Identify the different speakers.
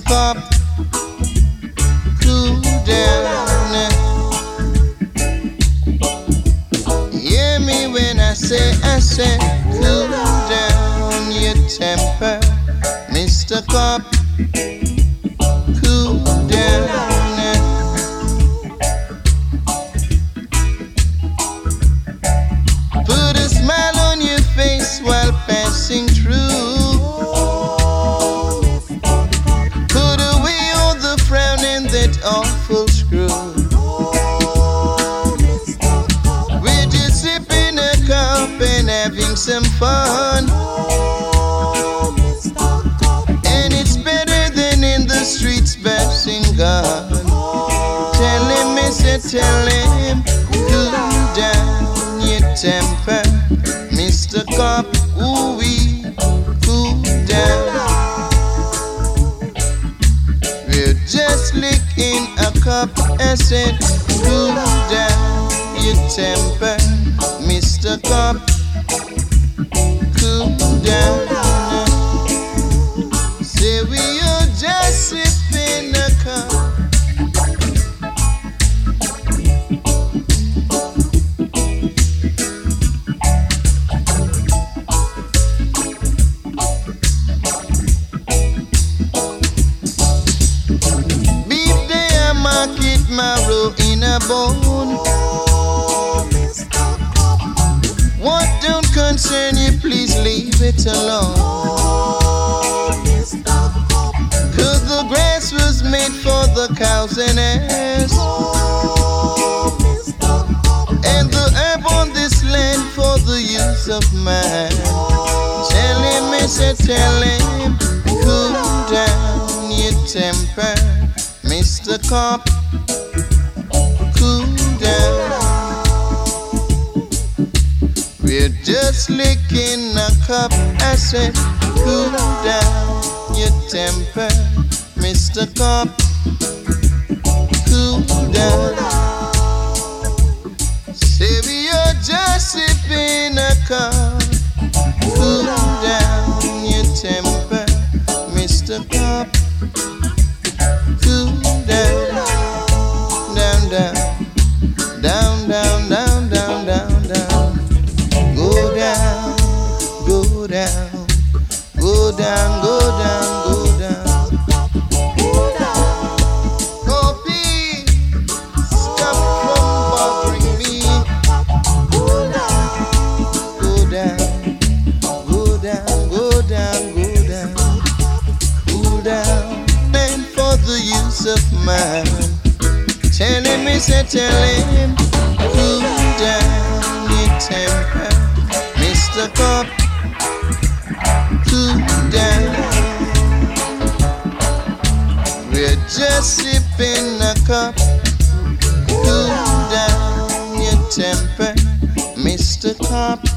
Speaker 1: Cop, cool down. Hear me when I say, cool down your temper, Mr. Cop, cool down. Put a smile on your face while passing through. Put away all the frown and that awful screw. We're just sipping a cup and having some fun. And it's better than in the streets bashing gun. Tell him, mister, tell him, cool down your temper, Mr. Cop, ooh-wee, cool down. We're just licking a cup, I said, cool down your temper, Mr. Cop, cool down. Say we are just sipping a cup. Marrow in a bone. What don't concern you, please leave it alone. Cause the grass was made for the cows and ass, and the herb on this land for the use of man. Tell him, mister, tell him, cool down your temper, Mr. Cop, cool down. We're just licking a cup, I said, cool down your temper, Mr. Cop, cool down. Say we are just sipping a cup, cool down your temper, Mr. Cop, cool down. Down, down, down, down, down, down, down. Go down, go down, go down, go down, go down. Go down. Copy, stop from bothering me. Go down, go down, go down, go down, go down. Cool down, meant for the use of man. Tell him, mister, tell him, cool down your temper, Mr. Cop, cool down. We're just sipping a cup, cool down your temper, Mr. Cop.